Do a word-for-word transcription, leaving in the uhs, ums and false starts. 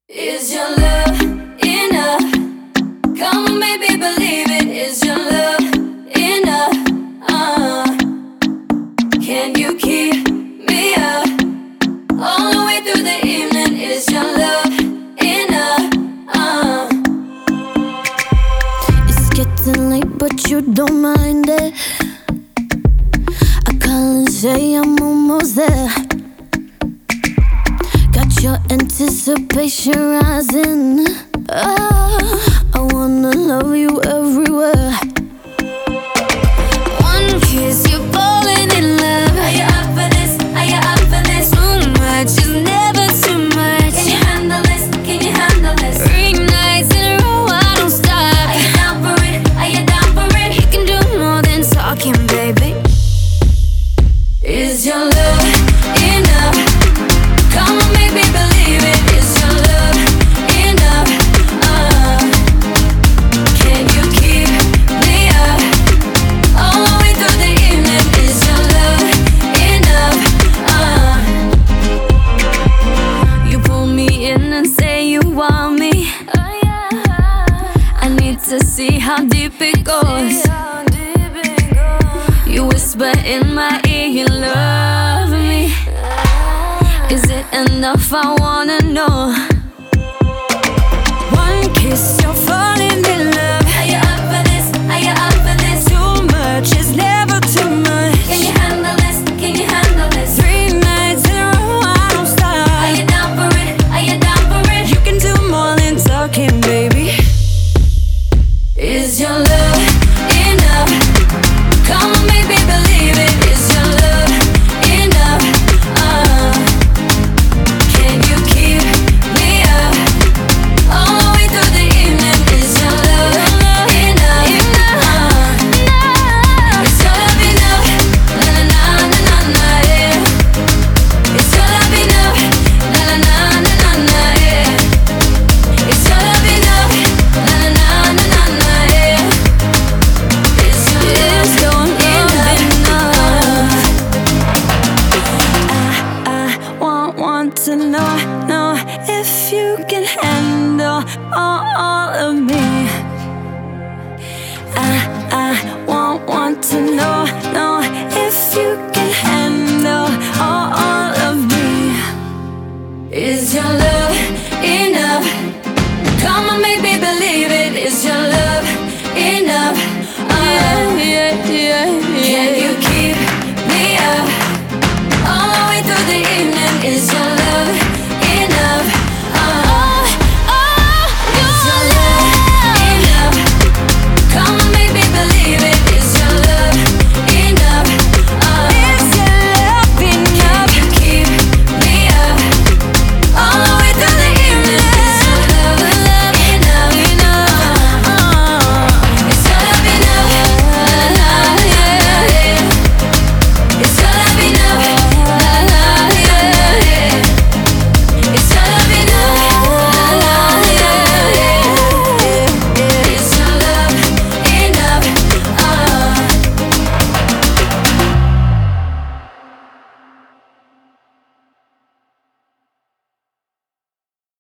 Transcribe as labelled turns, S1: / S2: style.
S1: Is your love enough? Come on, baby, believe it. Is your love enough? Uh, can you keep me up all the way through the evening? Is your love enough? Uh.
S2: It's getting late, but you don't mind it. I call and say I'm almost there. Got your anticipation rising. Oh, I wanna love you everywhere. One kiss, you're falling in love.
S1: Are you up for this? Are you up for this?
S2: Too much is never too much.
S1: Can you handle this? Can you handle this?
S2: Three nights in a row, I don't stop.
S1: Are you down for it? Are you down for it?
S2: You can do more than talking, baby.
S1: Is your love enough? Come on, baby, believe it. Is your love enough? Uh, can you keep me up all the way through the evening? Is your love enough? Uh,
S2: You pull me in and say you want me. I need to see how deep it goes. You whisper in my ear you love me. Is it enough? I wanna know. One kiss, you're falling in love.
S1: are you up for this? Are you up for this?
S2: Too much is never too much.
S1: Can you handle this? Can you handle this?
S2: Three nights in a row, I don't
S1: Are
S2: stop.
S1: you down for it? Are you down for it?
S2: You can do more than talking, baby.
S1: Is your love enough? Come on, baby, believe it. Is your love enough? Uh, can you keep me up all the way through the evening? Is your love enough? Uh, is your love enough? Na na na na na na, yeah. Is your love enough? Na na na na na na, yeah. Is your love enough? Na na na na na na, yeah. Is your
S2: It's
S1: love
S2: going up
S1: enough?
S2: I, I want, want to know, know if you can handle all, all